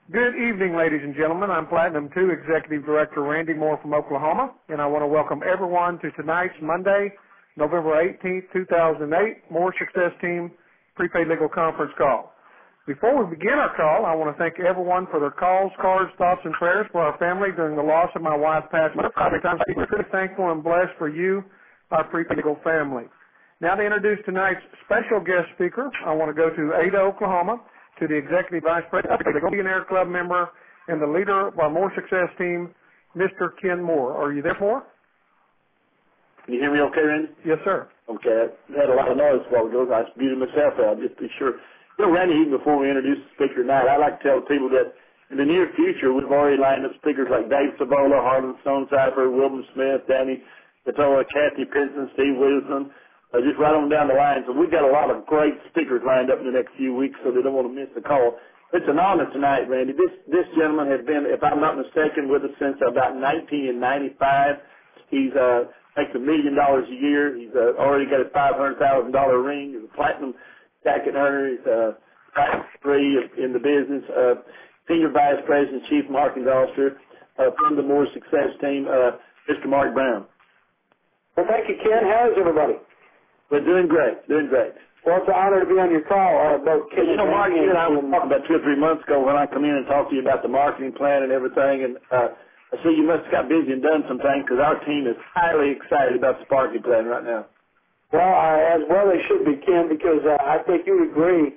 Good evening, ladies and gentlemen. I'm Platinum 2 Executive Director Randy Moore from Oklahoma, and I want to welcome everyone to tonight's Monday, November 18th, 2008, Moore Success Team Prepaid Legal Conference call. Before we begin our call, I want to thank everyone for their calls, cards, thoughts, and prayers for our family during the loss of my wife, Pat. I'm really thankful and blessed for you, our Prepaid Legal family. Now to introduce tonight's special guest speaker, I want to go to Ada, Oklahoma, to the Executive Vice President, the Millionaire Club member, and the leader of our Moore Success Team, Mr. Ken Moore. Are you there, Moore? Can you hear me okay, Randy? Yes, sir. Okay. I had a lot of noise a while ago. I was muted myself out just to be sure. You know, Randy, even before we introduce the speaker tonight, I like to tell people that in the near future, we've already lined up speakers like Dave Savola, Harlan Stonecipher, Wilbur Smith, Danny Patola, Kathy Pinson, Steve Wilson, just right on down the line. So we've got a lot of great speakers lined up in the next few weeks, so they don't want to miss the call. It's an honor tonight, Randy. This gentleman has been, if I'm not mistaken, with us since about 1995. He's makes $1 million a year. He's already got a $500,000 ring. He's a platinum jacket earner. He's top 3 in the business. Senior Vice President, Chief Marketing Officer from the Moore Success Team, Mr. Mark Brown. Well, thank you, Ken. How is everybody? We're doing great, doing great. Well, it's an honor to be on your call, both Ken and Mark, Randy. you and I were talking about 2 or 3 months ago when I come in and talk to you about the marketing plan and everything, and I see you must have got busy and done some things because our team is highly excited about the marketing plan right now. Well, as well they should be, Ken, because I think you would agree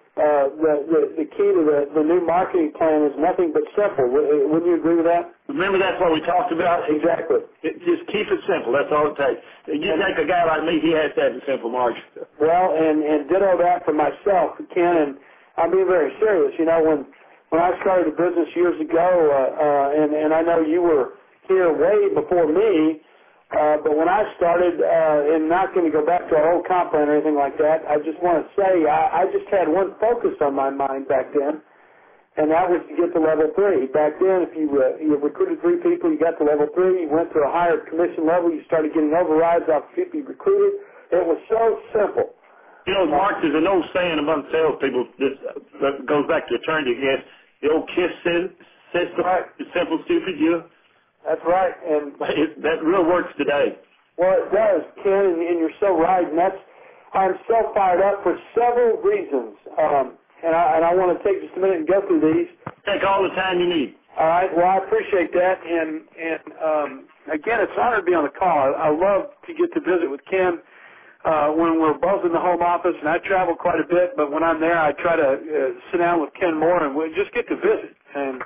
the key to the new marketing plan is nothing but simple. Wouldn't you agree with that? Remember, that's what we talked about? Exactly. Just keep it simple. That's all it takes. You take a guy like me, he has to have it simple, Mark. Well, and ditto that for myself, Ken, and I'm being very serious. You know, when I started the business years ago, and I know you were here way before me, but when I started, and not going to go back to our old comp plan or anything like that, I just want to say I just had one focus on my mind back then, and that was to get to level 3. Back then, if you recruited 3 people, you got to level 3, you went to a higher commission level, you started getting overrides off people you recruited. It was so simple. You know, Mark, there's an old saying among salespeople that goes back to eternity, I guess. The old KISS system, right. It's simple, stupid, you. That's right, and that real works today. Well, it does, Ken, and you're so right, and I'm so fired up for several reasons, and I want to take just a minute and go through these. Take all the time you need. All right, well, I appreciate that, and again, it's an honor to be on the call. I love to get to visit with Ken when we're both in the home office, and I travel quite a bit, but when I'm there, I try to sit down with Ken Moore, and we just get to visit, and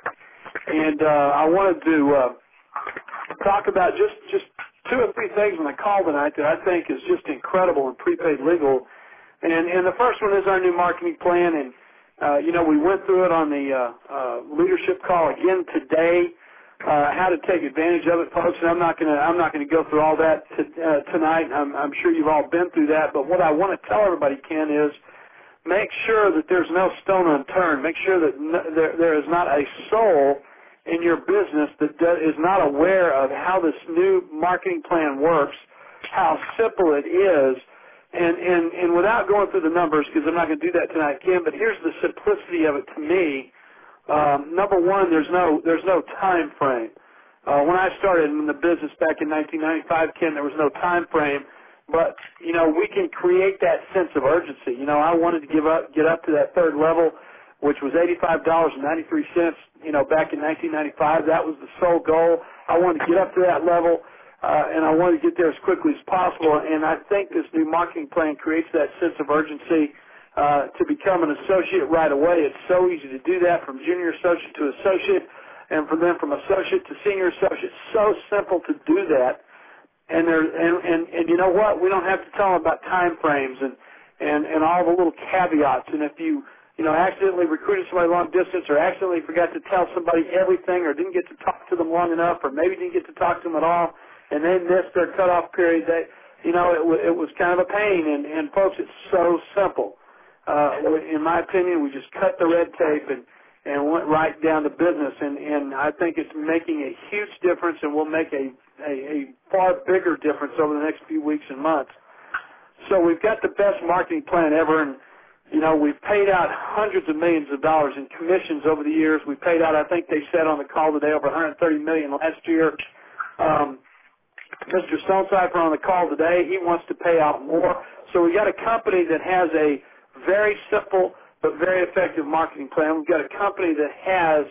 I wanted to talk about just 2 or 3 things on the call tonight that I think is just incredible in prepaid legal. And the first one is our new marketing plan. And, you know, we went through it on the leadership call again today, how to take advantage of it, folks. And I'm not going to go through all that tonight. I'm sure you've all been through that. But what I want to tell everybody, Ken, is make sure that there's no stone unturned. Make sure that there is not a soul in your business that is not aware of how this new marketing plan works, how simple it is, and without going through the numbers, because I'm not going to do that tonight, Ken, but here's the simplicity of it to me. Number one, there's no time frame. When I started in the business back in 1995, Ken, there was no time frame, but, you know, we can create that sense of urgency. You know, I wanted to get up to that 3rd level, which was $85.93, you know, back in 1995. That was the sole goal. I wanted to get up to that level, and I wanted to get there as quickly as possible. And I think this new marketing plan creates that sense of urgency to become an associate right away. It's so easy to do that, from junior associate to associate, and from associate to senior associate. So simple to do that. And you know what? We don't have to tell them about time frames and all the little caveats. And if you accidentally recruited somebody long distance, or accidentally forgot to tell somebody everything, or didn't get to talk to them long enough, or maybe didn't get to talk to them at all, and they missed their cutoff period, it was kind of a pain. And folks, it's so simple. In my opinion, we just cut the red tape and went right down to business. And I think it's making a huge difference, and will make a far bigger difference over the next few weeks and months. So we've got the best marketing plan ever, and You know, we've paid out hundreds of millions of dollars in commissions over the years. We paid out, I think they said on the call today, over $130 million last year. Mr. Stonecipher on the call today, he wants to pay out more. So we got a company that has a very simple but very effective marketing plan. We've got a company that has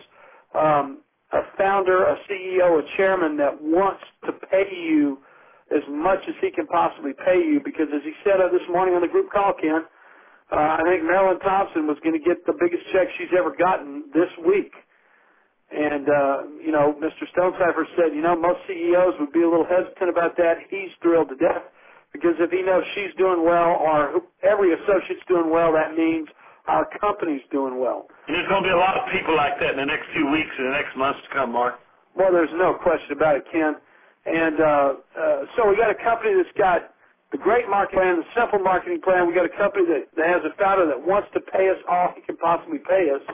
a founder, a CEO, a chairman that wants to pay you as much as he can possibly pay you because, as he said this morning on the group call, Ken, I think Marilyn Thompson was going to get the biggest check she's ever gotten this week. And, you know, Mr. Stonecipher said, you know, most CEOs would be a little hesitant about that. He's thrilled to death because if he knows she's doing well or every associate's doing well, that means our company's doing well. And there's going to be a lot of people like that in the next few weeks and the next months to come, Mark. Well, there's no question about it, Ken. And so we got a company that's got the great marketing plan, the simple marketing plan. We got a company that has a founder that wants to pay us all he can possibly pay us.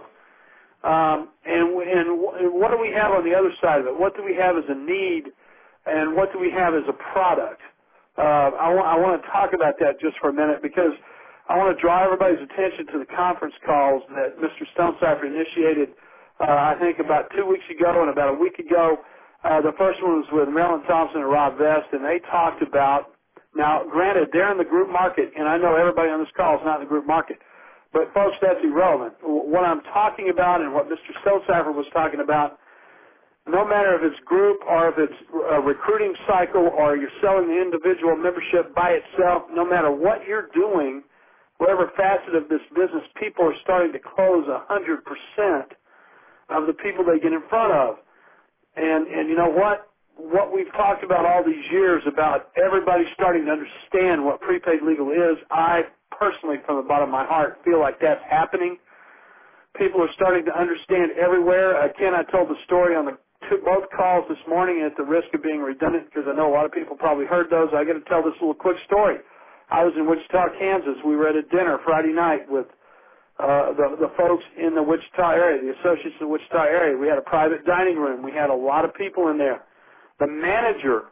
And what do we have on the other side of it? What do we have as a need, and what do we have as a product? I want to talk about that just for a minute because I want to draw everybody's attention to the conference calls that Mr. Stonecipher initiated, I think about 2 weeks ago and about a week ago. The first one was with Marilyn Thompson and Rob Vest, and they talked about, now granted, they're in the group market, and I know everybody on this call is not in the group market. But, folks, that's irrelevant. What I'm talking about and what Mr. Stonecipher was talking about, no matter if it's group or if it's a recruiting cycle or you're selling the individual membership by itself, no matter what you're doing, whatever facet of this business, people are starting to close 100% of the people they get in front of. And you know what? What we've talked about all these years about everybody starting to understand what prepaid legal is, I personally, from the bottom of my heart, feel like that's happening. People are starting to understand everywhere. Ken, I told the story on both calls this morning at the risk of being redundant because I know a lot of people probably heard those. I got to tell this little quick story. I was in Wichita, Kansas. We were at a dinner Friday night with the folks in the Wichita area, the associates in the Wichita area. We had a private dining room. We had a lot of people in there. The manager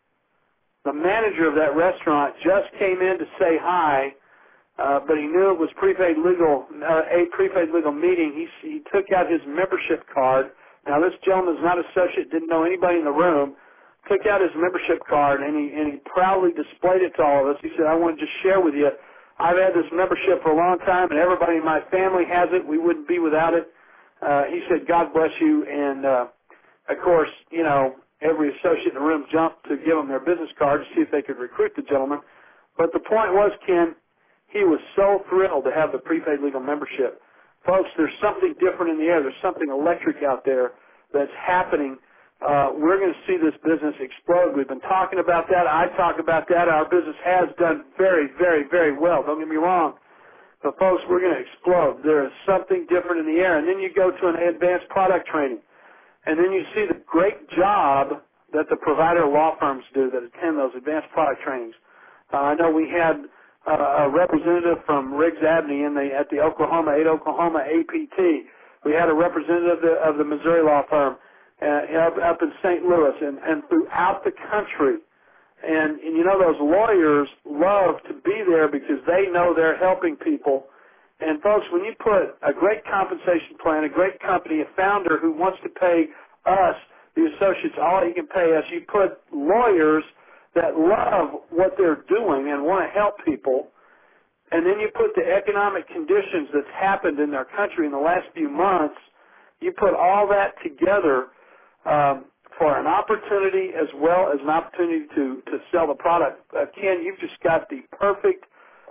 of that restaurant just came in to say hi. But he knew it was prepaid legal, a prepaid legal meeting. He took out his membership card. Now, this gentleman's not associate, didn't know anybody in the room. Took out his membership card, and he proudly displayed it to all of us. He said, I want to just share with you, I've had this membership for a long time, and everybody in my family has it. We wouldn't be without it. He said, God bless you. And, of course, you know, every associate in the room jumped to give him their business card to see if they could recruit the gentleman. But the point was, Ken, he was so thrilled to have the prepaid legal membership. Folks, there's something different in the air. There's something electric out there that's happening. We're going to see this business explode. We've been talking about that. I talk about that. Our business has done very, very, very well. Don't get me wrong. But, folks, we're going to explode. There is something different in the air. And then you go to an advanced product training. And then you see the great job that the provider law firms do that attend those advanced product trainings. I know we had a representative from Riggs Abney at the Oklahoma APT. We had a representative of the Missouri law firm up in St. Louis and throughout the country. And you know, those lawyers love to be there because they know they're helping people. And, folks, when you put a great compensation plan, a great company, a founder who wants to pay us, the associates, all he can pay us, you put lawyers that love what they're doing and want to help people, and then you put the economic conditions that's happened in their country in the last few months, you put all that together for an opportunity as well as an opportunity to sell the product. Ken, you've just got the perfect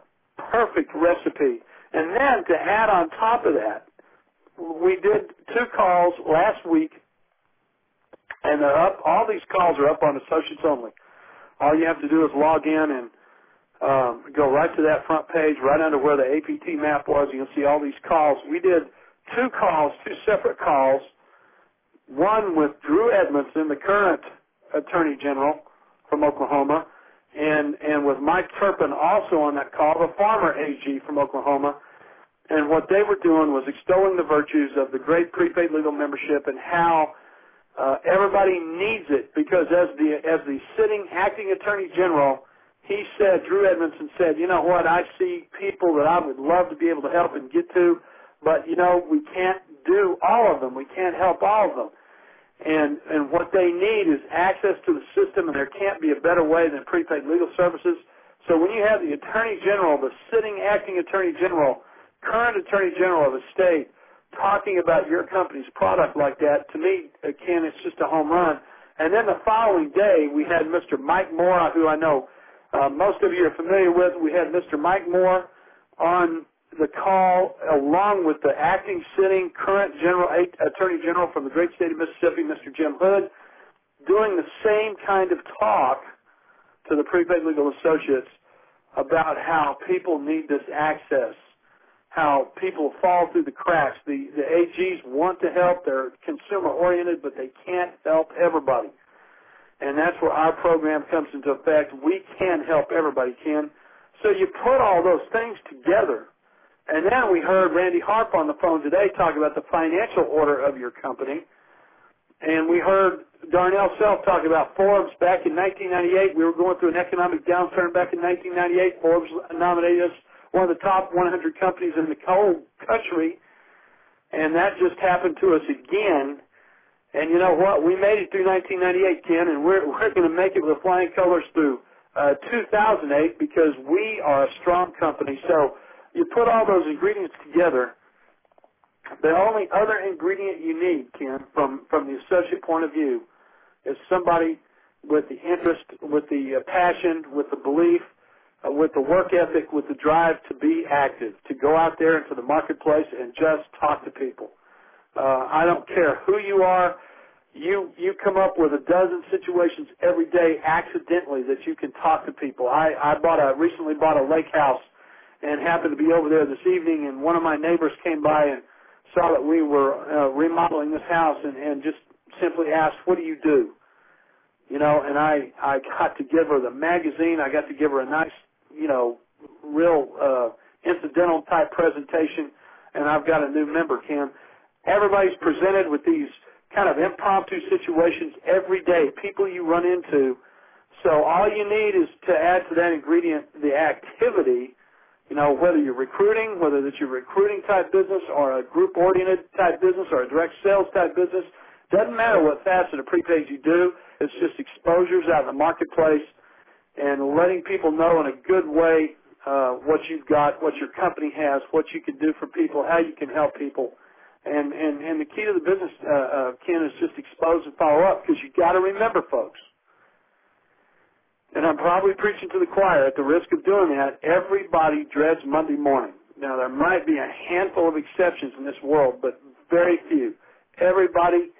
recipe. And then to add on top of that, we did 2 calls last week, and they're up. All these calls are up on Associates Only. All you have to do is log in and go right to that front page, right under where the APT map was. You'll see all these calls. We did 2 calls, 2 separate calls, one with Drew Edmondson, the current Attorney General from Oklahoma, and with Mike Turpin also on that call, the former AG from Oklahoma. And what they were doing was extolling the virtues of the great prepaid legal membership and how everybody needs it, because as the sitting acting Attorney General, he said, Drew Edmondson said, you know what, I see people that I would love to be able to help and get to, but, you know, we can't do all of them. We can't help all of them. And what they need is access to the system, and there can't be a better way than prepaid legal services. So when you have the Attorney General, the sitting acting Attorney General, current Attorney General of the state, talking about your company's product like that, to me, Ken, it's just a home run. And then the following day, we had Mr. Mike Moore, who I know most of you are familiar with. We had Mr. Mike Moore on the call, along with the acting, sitting, current Attorney General from the great state of Mississippi, Mr. Jim Hood, doing the same kind of talk to the Prepaid Legal Associates about how people need this access, how people fall through the cracks. The AGs want to help. They're consumer-oriented, but they can't help everybody. And that's where our program comes into effect. We can help everybody, Ken. So you put all those things together. And then we heard Randy Harp on the phone today talk about the financial order of your company. And we heard Darnell Self talk about Forbes back in 1998. We were going through an economic downturn back in 1998. Forbes nominated us one of the top 100 companies in the whole country. And that just happened to us again. And you know what? We made it through 1998, Ken, and we're going to make it with flying colors through 2008 because we are a strong company. So you put all those ingredients together. The only other ingredient you need, Ken, from the associate point of view, is somebody with the interest, with the passion, with the belief, with the work ethic, with the drive to be active, to go out there into the marketplace and just talk to people. I don't care who you are. You come up with a dozen situations every day accidentally that you can talk to people. I recently bought a lake house and happened to be over there this evening, and one of my neighbors came by and saw that we were remodeling this house and just simply asked, what do you do? You know, and I got to give her the magazine. I got to give her a nice, you know, real incidental type presentation, and I've got a new member, Ken. Everybody's presented with these kind of impromptu situations every day, people you run into. So all you need is to add to that ingredient the activity, you know, whether you're recruiting, whether it's your recruiting type business or a group-oriented type business or a direct sales type business. Doesn't matter what facet of prepaid you do. It's just exposures out in the marketplace and letting people know in a good way what you've got, what your company has, what you can do for people, how you can help people. And the key to the business, Ken, is just expose and follow up, because you've got to remember, folks, and I'm probably preaching to the choir at the risk of doing that, everybody dreads Monday morning. Now, there might be a handful of exceptions in this world, but very few. Everybody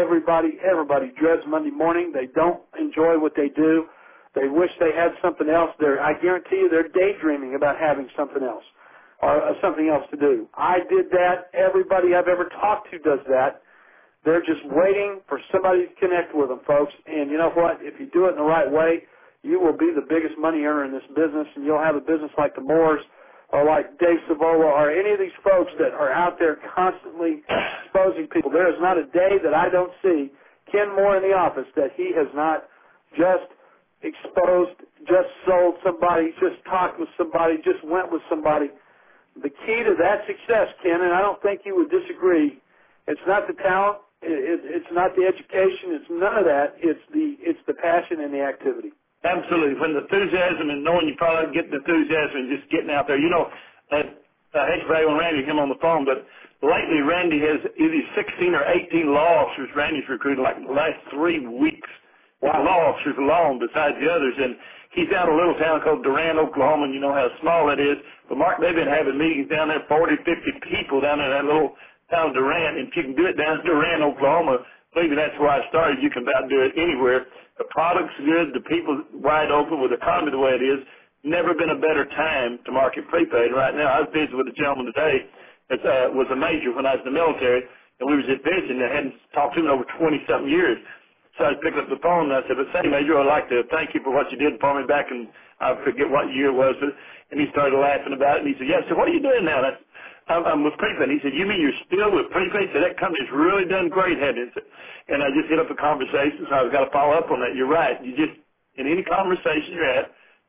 dreads Monday morning. They don't enjoy what they do. They wish they had something else. I guarantee you they're daydreaming about having something else. Or something else to do. I did that. Everybody I've ever talked to does that. They're just waiting for somebody to connect with them, folks. And you know what? If you do it in the right way, you will be the biggest money earner in this business, and you'll have a business like the Moores or like Dave Savola or any of these folks that are out there constantly exposing people. There is not a day that I don't see Ken Moore in the office that he has not just exposed, just sold somebody, just talked with somebody, just went with somebody. The key to that success, Ken, and I don't think you would disagree, it's not the talent, it's not the education, it's none of that. It's the passion and the activity. Absolutely. When the enthusiasm and knowing you probably get the enthusiasm and just getting out there. You know, I hate to brag on Randy, him on the phone, but lately Randy has either 16 or 18 law officers Randy's recruited like the last 3 weeks. Wow. Law officers alone besides the others. And he's out of a little town called Durant, Oklahoma, and you know how small it is. But, Mark, they've been having meetings down there, 40, 50 people down in that little town of Durant. And if you can do it down in Durant, Oklahoma, believe me, that's where I started. You can about do it anywhere. The product's good. The people wide open with the economy the way it is. Never been a better time to market prepaid. Right now, I was visiting with a gentleman today that was a major when I was in the military, and we was at visiting. I hadn't talked to him in over 20-something years. So I picked up the phone and I said, say, Major, I'd like to thank you for what you did for me back in, I forget what year it was, but, and he started laughing about it. And he said, yeah, so what are you doing now? And I'm with prepaid. He said, you mean you're still with prepaid? So that company's really done great, hasn't it? And I just hit up a conversation, so I've got to follow up on that. You're right. You just, in any conversation you're at,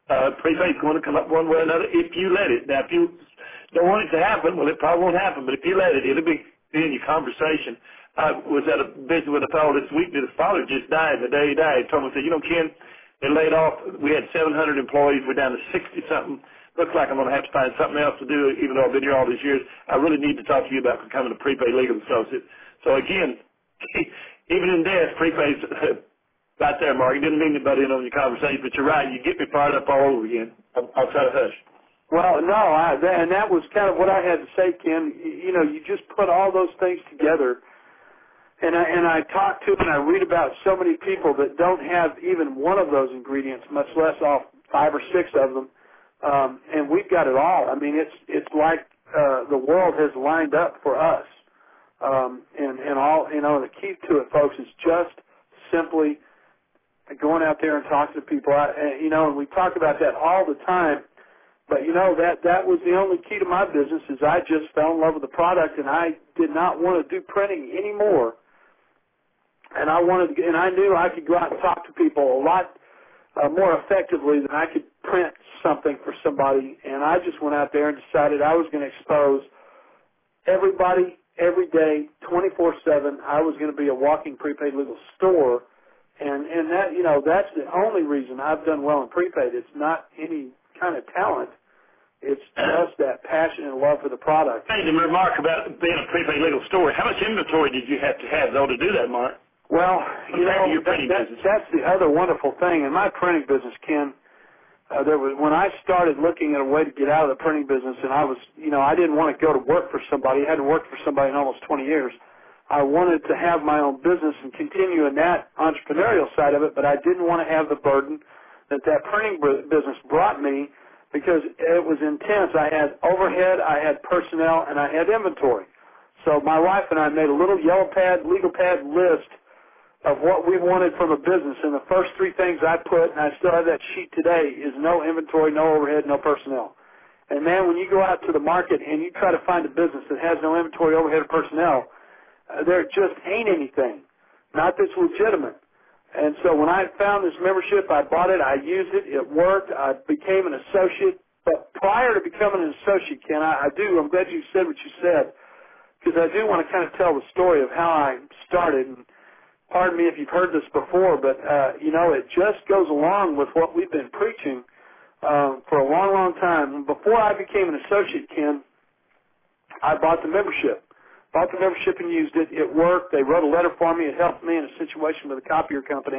Prepaid's going to come up one way or another if you let it. Now, if you don't want it to happen, well, it probably won't happen. But if you let it, it'll be in your conversation. I was at a visit with a fellow this week that his father just died. The day he died, he told me, said, you know, Ken, they laid off. We had 700 employees. We're down to 60-something. Looks like I'm going to have to find something else to do, even though I've been here all these years. I really need to talk to you about becoming a prepaid legal associate. So, again, even in death, prepaid's right there, Mark. It didn't mean to butt in on your conversation, but you're right. You get me fired up all over again. I'll try to hush. Well, no, and that was kind of what I had to say, Ken. You know, you just put all those things together, and I talk to and I read about so many people that don't have even one of those ingredients, much less all 5 or 6 of them, and we've got it all. I mean, it's like the world has lined up for us, and all, you know, the key to it, folks, is just simply going out there and talking to people. You know, and we talk about that all the time. But, you know, that was the only key to my business is I just fell in love with the product, and I did not want to do printing anymore. And I knew I could go out and talk to people a lot more effectively than I could print something for somebody. And I just went out there and decided I was going to expose everybody, every day, 24/7. I was going to be a walking prepaid legal store. And that, you know, that's the only reason I've done well in prepaid. It's not any kind of talent. It's just that passion and love for the product. Hey, to remark about being a prepaid legal store, how much inventory did you have to have, though, to do that, Mark? Well, you know, that's the other wonderful thing. In my printing business, Ken, when I started looking at a way to get out of the printing business, and I was, you know, I didn't want to go to work for somebody. I hadn't worked for somebody in almost 20 years. I wanted to have my own business and continue in that entrepreneurial side of it, but I didn't want to have the burden that printing business brought me because it was intense. I had overhead, I had personnel, and I had inventory. So my wife and I made a little yellow pad, legal pad list of what we wanted from a business, and the first 3 things I put, and I still have that sheet today, is no inventory, no overhead, no personnel. And, man, when you go out to the market and you try to find a business that has no inventory, overhead, or personnel, there just ain't anything, not that's legitimate. And so when I found this membership, I bought it, I used it, it worked, I became an associate. But prior to becoming an associate, Ken, I'm glad you said what you said, because I do want to kind of tell the story of how I started. And pardon me if you've heard this before, but, you know, it just goes along with what we've been preaching for a long, long time. Before I became an associate, Ken, I bought the membership. Bought the membership and used it. It worked. They wrote a letter for me. It helped me in a situation with a copier company.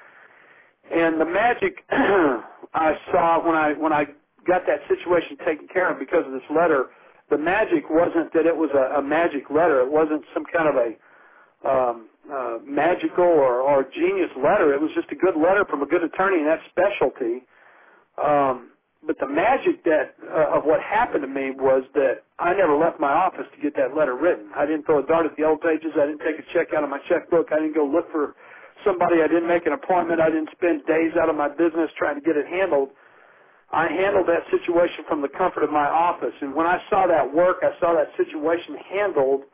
And the magic I saw when I got that situation taken care of because of this letter, the magic wasn't that it was a magic letter. It wasn't some kind of a magical or genius letter. It was just a good letter from a good attorney, and that's specialty. But the magic of what happened to me was that I never left my office to get that letter written. I didn't throw a dart at the old pages. I didn't take a check out of my checkbook. I didn't go look for somebody. I didn't make an appointment. I didn't spend days out of my business trying to get it handled. I handled that situation from the comfort of my office. And when I saw that work, I saw that situation handled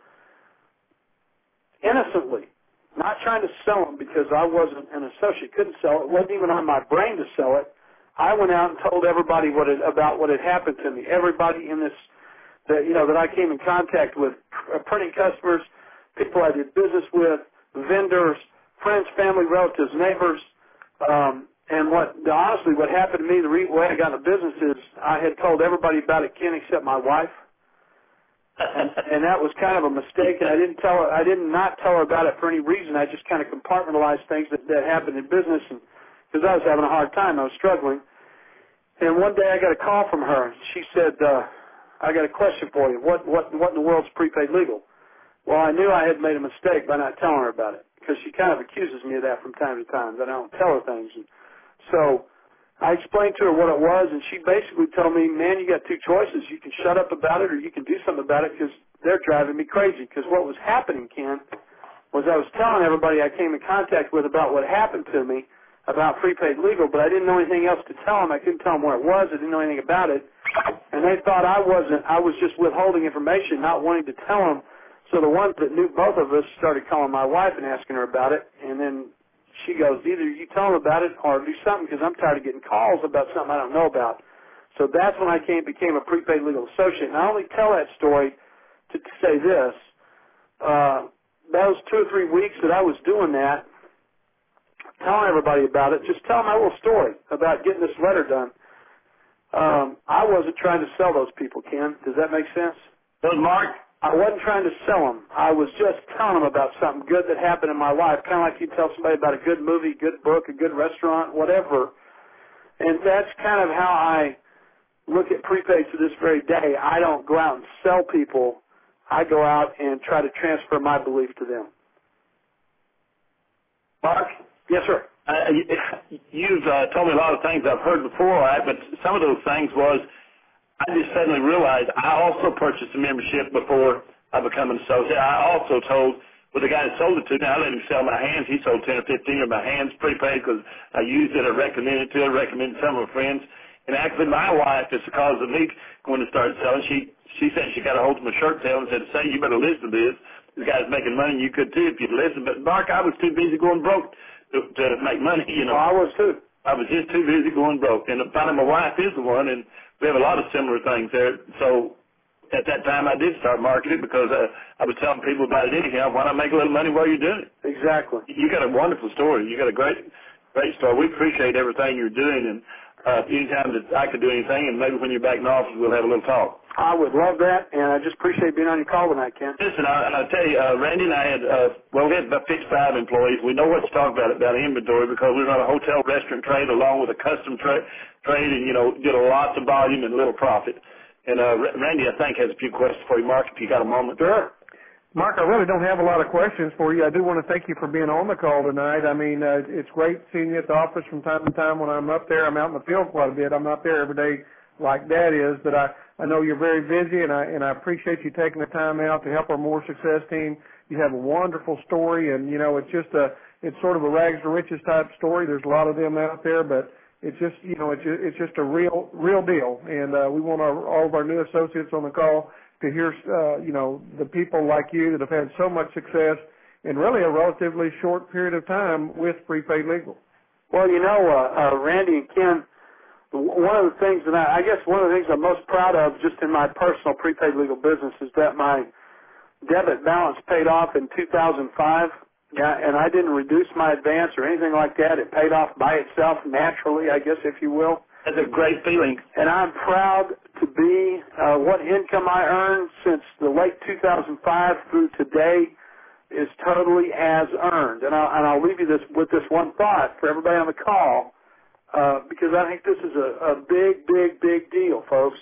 innocently, not trying to sell them because I wasn't an associate, couldn't sell it. It wasn't even on my brain to sell it. I went out and told everybody about what had happened to me. Everybody in this, that I came in contact with, printing customers, people I did business with, vendors, friends, family, relatives, neighbors. And honestly, what happened to me, the way I got in the business is I had told everybody about it, Ken, except my wife. And that was kind of a mistake, and I did not tell her about it for any reason. I just kind of compartmentalized things that happened in business, and because I was having a hard time, I was struggling. And one day I got a call from her. She said, I got a question for you. What in the world's prepaid legal? Well, I knew I had made a mistake by not telling her about it, because she kind of accuses me of that from time to time, that I don't tell her things. And so I explained to her what it was, and she basically told me, man, you got 2 choices. You can shut up about it, or you can do something about it, because they're driving me crazy. Because what was happening, Ken, was I was telling everybody I came in contact with about what happened to me, about prepaid legal, but I didn't know anything else to tell them. I couldn't tell them where it was. I didn't know anything about it. And they thought I was just withholding information, not wanting to tell them. So the ones that knew both of us started calling my wife and asking her about it. And then she goes, either you tell them about it or do something because I'm tired of getting calls about something I don't know about. So that's when I became a prepaid legal associate. And I only tell that story to say this. Those 2 or 3 weeks that I was doing that, telling everybody about it, just telling my little story about getting this letter done. I wasn't trying to sell those people, Ken. Does that make sense? Does Mark? I wasn't trying to sell them. I was just telling them about something good that happened in my life, kind of like you tell somebody about a good movie, good book, a good restaurant, whatever. And that's kind of how I look at prepaid to this very day. I don't go out and sell people. I go out and try to transfer my belief to them. Mark? Yes, sir. You've told me a lot of things I've heard before, but some of those things was I just suddenly realized I also purchased a membership before I become an associate. I also told the guy that sold it to me, I let him sell my hands. He sold 10 or 15 of my hands prepaid because I used it. I recommended it to her, recommended some of my friends. And actually my wife, just because of me going to start selling, she said she got a hold of my shirt tail and said, say, you better listen to this. This guy's making money and you could too if you'd listen. But Mark, I was too busy going broke to make money, you know. Well, I was too. I was just too busy going broke. And finally my wife is the one, and we have a lot of similar things there. So at that time I did start marketing because I was telling people about it anyhow. Why not make a little money while you're doing it? Exactly. You got a wonderful story. You got a great story. We appreciate everything you're doing, and anytime that I could do anything, and maybe when you're back in office, we'll have a little talk. I would love that, and I just appreciate being on your call tonight, Ken. Listen, I'll tell you, Randy and I had, we had about 55 employees. We know what to talk about inventory because we run a hotel restaurant trade along with a custom trade and, you know, get a lots of volume and little profit. And Randy, I think, has a few questions for you, Mark, if you got a moment. Sure. Mark, I really don't have a lot of questions for you. I do want to thank you for being on the call tonight. I mean, it's great seeing you at the office from time to time when I'm up there. I'm out in the field quite a bit. I'm not there every day like Dad is, but I know you're very busy, and I appreciate you taking the time out to help our More Success team. You have a wonderful story, and, you know, it's sort of a rags to riches type story. There's a lot of them out there, but it's just, you know, it's just a real deal. And we want all of our new associates on the call to hear, you know, the people like you that have had so much success in really a relatively short period of time with prepaid legal. Well, you know, Randy and Ken, one of the things that I guess one of the things I'm most proud of just in my personal prepaid legal business is that my debit balance paid off in 2005. Yeah, and I didn't reduce my advance or anything like that. It paid off by itself naturally, I guess, if you will. That's a great feeling. And I'm proud to be what income I earned since the late 2005 through today is totally as earned. And I'll leave you with this one thought for everybody on the call because I think this is a big deal, folks.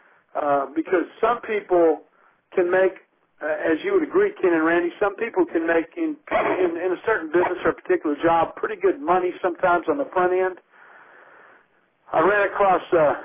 Because some people can make, as you would agree, Ken and Randy, some people can make in a certain business or a particular job pretty good money sometimes on the front end. I ran across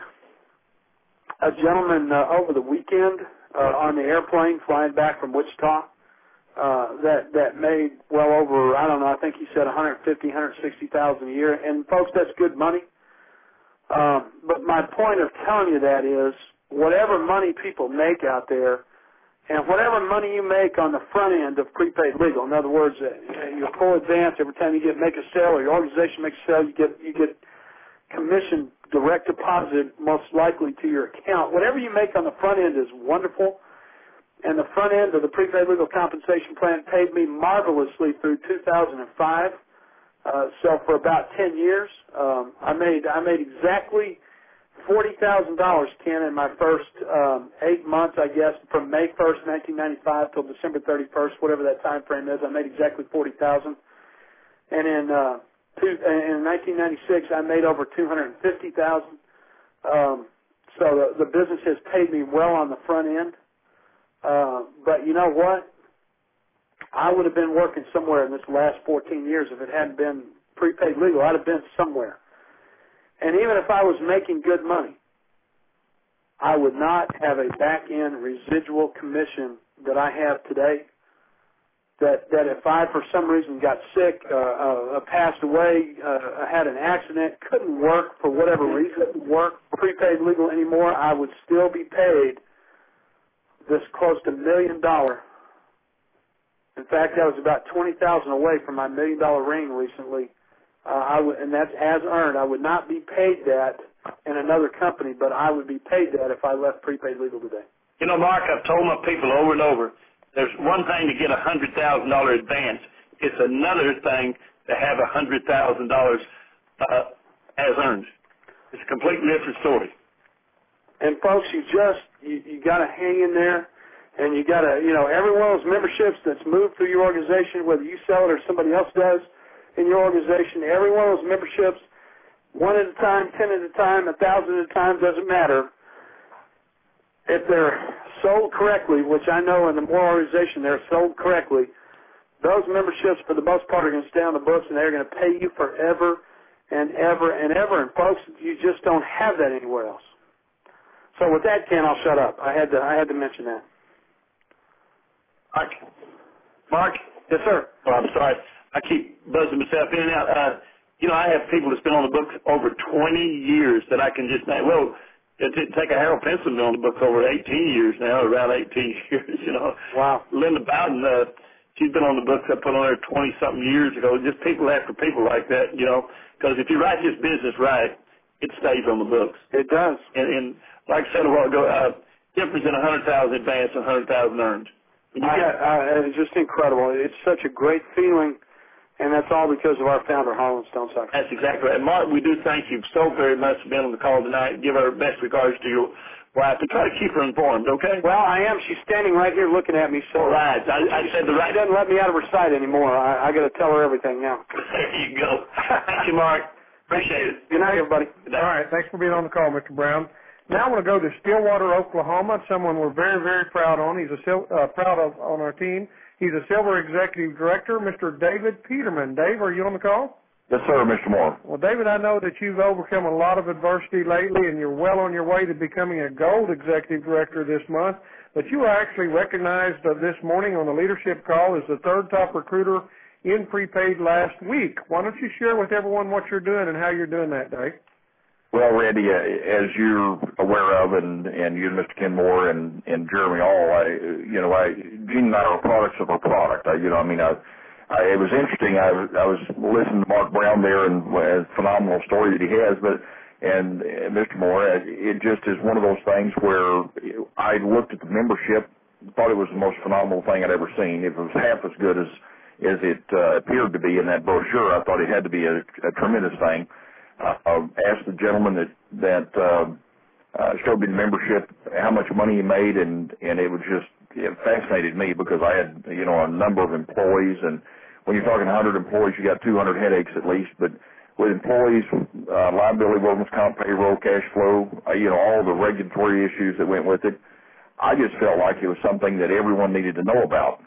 a gentleman over the weekend on the airplane flying back from Wichita that made well over, I don't know, I think he said $150,000, $160,000 a year. And folks, that's good money. But my point of telling you that is whatever money people make out there, and whatever money you make on the front end of prepaid legal, in other words, your full advance every time you make a sale or your organization makes a sale, you get commission direct deposit most likely to your account. Whatever you make on the front end is wonderful, and the front end of the prepaid legal compensation plan paid me marvelously through 2005. So for about 10 years, I made exactly $40,000, Ken, in my first 8 months, I guess, from May 1st, 1995 till December 31st, whatever that time frame is. I made exactly $40,000, and in 1996, I made over $250,000. So the business has paid me well on the front end. But you know what? I would have been working somewhere in this last 14 years if it hadn't been prepaid legal. I'd have been somewhere. And even if I was making good money, I would not have a back-end residual commission that I have today. That if I, for some reason, got sick, passed away, had an accident, couldn't work for whatever reason, work prepaid legal anymore, I would still be paid this close to $1 million. In fact, I was about $20,000 away from my $1 million ring recently and that's as earned. I would not be paid that in another company, but I would be paid that if I left prepaid legal today. You know, Mark, I've told my people over and over, there's one thing to get a $100,000 advance. It's another thing to have $100,000 as earned. It's a completely different story. And folks, you got to hang in there, and you got to, every one of those memberships that's moved through your organization, whether you sell it or somebody else does in your organization, every one of those memberships, one at a time, 10 at a time, 1,000 at a time, doesn't matter. If they're sold correctly, which I know in the Moore organization they're sold correctly, those memberships for the most part are going to stay on the books, and they're going to pay you forever and ever and ever. And folks, you just don't have that anywhere else. So with that, Ken, I'll shut up. I had to mention that. Mark? Yes, sir. Oh, I'm sorry. I keep buzzing myself in and out. I have people that's been on the books over 20 years that I can just name. Well, it didn't take a Harold Pinson to be on the books over 18 years now, around 18 years, Wow. Linda Bowden, she's been on the books I put on her 20-something years ago. Just people after people like that, because if you write this business right, it stays on the books. It does. And like I said a while ago, difference in 100,000 advance and 100,000 earned. It's just incredible. It's such a great feeling, and that's all because of our founder, Harlan Stonesucker. That's exactly right. Mark, we do thank you so very much for being on the call tonight. Give our best regards to your wife and try to keep her informed, okay? Well, I am. She's standing right here looking at me. So all right. I said the right. She doesn't let me out of her sight anymore. I got to tell her everything now. There you go. Thank you, Mark. Appreciate it. Good night, everybody. All right. Thanks for being on the call, Mr. Brown. Now I want to go to Stillwater, Oklahoma, someone we're very, very proud on. He's proud of on our team. He's a Silver Executive Director, Mr. David Peterman. Dave, are you on the call? Yes, sir, Mr. Moore. Well, David, I know that you've overcome a lot of adversity lately, and you're well on your way to becoming a Gold Executive Director this month. But you were actually recognized this morning on the leadership call as the third top recruiter in prepaid last week. Why don't you share with everyone what you're doing and how you're doing that, Dave? Well, Randy, as you're aware of, and you and Mr. Ken Moore and Jeremy All, Gene and I are products of our product. It was interesting. I was listening to Mark Brown there, and a phenomenal story that he has. And Mr. Moore, it just is one of those things where I looked at the membership, thought it was the most phenomenal thing I'd ever seen. If it was half as good as it appeared to be in that brochure, I thought it had to be a tremendous thing. Asked the gentleman that showed me the membership how much money he made, and it fascinated me because I had a number of employees, and when you're talking 100 employees, you got 200 headaches at least. But with employees, liability, workman's comp, payroll, cash flow, all the regulatory issues that went with it, I just felt like it was something that everyone needed to know about.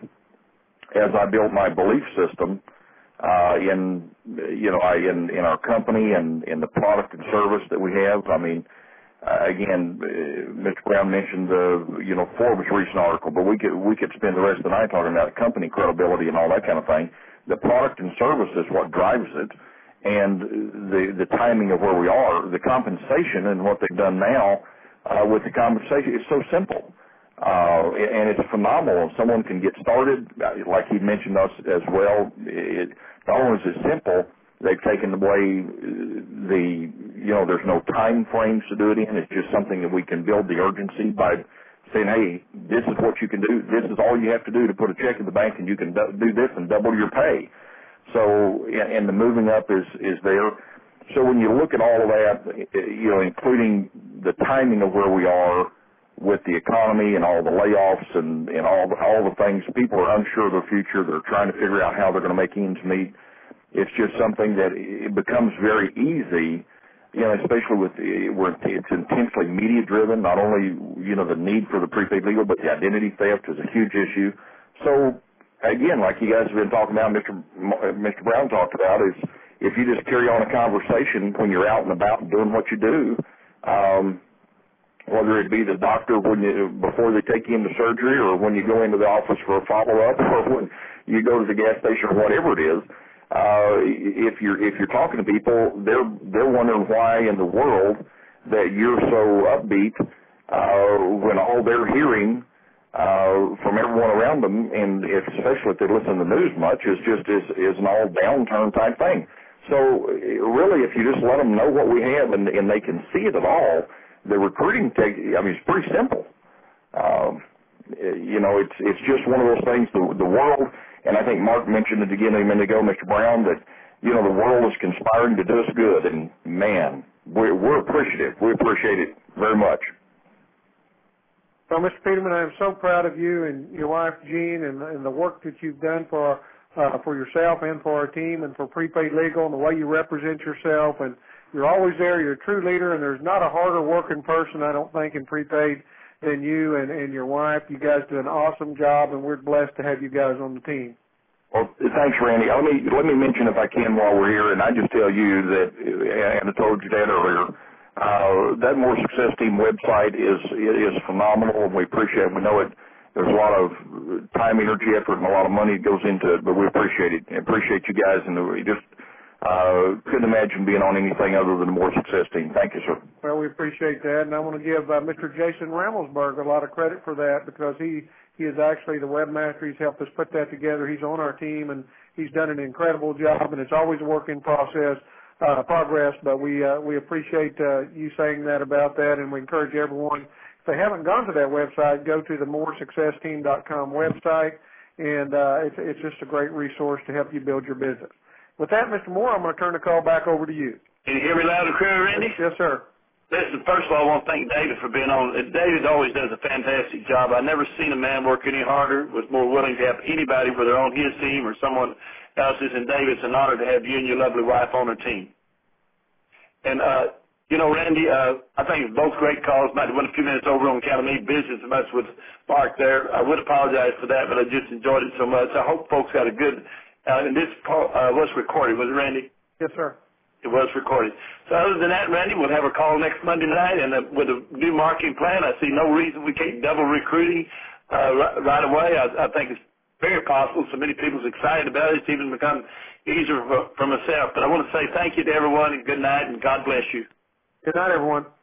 As I built my belief system in our company and in the product and service that we have. Again, Mr. Brown mentioned the Forbes recent article, but we could spend the rest of the night talking about company credibility and all that kind of thing. The product and service is what drives it, and the timing of where we are, the compensation and what they've done now with the compensation is so simple. And it's phenomenal. Someone can get started, like he mentioned us as well. Not only is it simple, they've taken away there's no time frames to do it in. It's just something that we can build the urgency by saying, hey, this is what you can do. This is all you have to do to put a check in the bank, and you can do this and double your pay. So, and the moving up is there. So when you look at all of that, including the timing of where we are with the economy and all the layoffs and all the things, people are unsure of their future. They're trying to figure out how they're going to make ends meet. It's just something that it becomes very easy, especially where it's intensely media driven. Not only, the need for the prepaid legal, but the identity theft is a huge issue. So again, like you guys have been talking about, Mr. Brown talked about, is if you just carry on a conversation when you're out and about and doing what you do, whether it be the doctor before they take you into surgery, or when you go into the office for a follow-up, or when you go to the gas station, or whatever it is, if you're talking to people, they're wondering why in the world that you're so upbeat when all they're hearing from everyone around them, and especially if they listen to the news much, is an all downturn type thing. So really, if you just let them know what we have and they can see it at all, the recruiting it's pretty simple. It's just one of those things. The world, and I think Mark mentioned it again a minute ago, Mr. Brown, that the world is conspiring to do us good, and man, we're appreciative. We appreciate it very much. Well, Mr. Peterman, I am so proud of you and your wife Jean and the work that you've done for yourself and for our team and for Prepaid Legal and the way you represent yourself. And you're always there. You're a true leader, and there's not a harder working person, I don't think, in Prepaid than you and your wife. You guys do an awesome job, and we're blessed to have you guys on the team. Well, thanks, Randy. Let me mention, if I can, while we're here, and I just tell you that, and I told you that earlier, that More Success Team website is phenomenal, and we appreciate it. We know it. There's a lot of time, energy, effort, and a lot of money that goes into it, but we appreciate it. And appreciate you guys, and we just couldn't imagine being on anything other than the More Success Team. Thank you, sir. Well, we appreciate that, and I want to give Mr. Jason Ramelsberg a lot of credit for that, because he is actually the webmaster. He's helped us put that together. He's on our team, and he's done an incredible job, and it's always a work in progress, but we appreciate you saying that about that, and we encourage everyone, if they haven't gone to that website, go to the moresuccessteam.com website, and it's just a great resource to help you build your business. With that, Mr. Moore, I'm going to turn the call back over to you. Can you hear me loud and clear, Randy? Yes, sir. Listen, first of all, I want to thank David for being on. David always does a fantastic job. I've never seen a man work any harder, was more willing to have anybody, whether on his team or someone else's. And David, it's an honor to have you and your lovely wife on our team. And, Randy, I think both great calls. Might have went a few minutes over on account of me business as much with Mark there. I would apologize for that, but I just enjoyed it so much. I hope folks got a good, and this was recorded, was it, Randy? Yes, sir. It was recorded. So other than that, Randy, we'll have a call next Monday night, and with a new marketing plan, I see no reason we can't double recruiting right away. I think it's very possible. So many people's excited about it. It's even become easier for myself. But I want to say thank you to everyone, and good night, and God bless you. Good night, everyone.